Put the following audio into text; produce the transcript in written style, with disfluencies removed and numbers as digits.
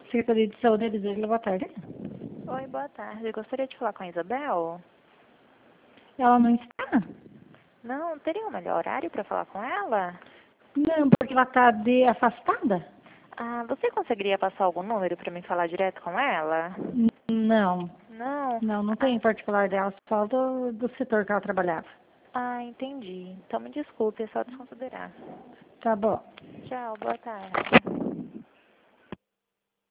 Secretaria de Saúde, Elisângela, boa tarde. Oi, boa tarde. Eu gostaria de falar com a Isabel. Ela não está? Não, teria um melhor horário para falar com ela? Não, porque ela está de afastada? Ah, você conseguiria passar algum número para mim falar direto com ela? Não, Não? não tem em particular dela, só do setor que ela trabalhava. Entendi. Então me desculpe, é só desconsiderar. Tá bom. Tchau, boa tarde.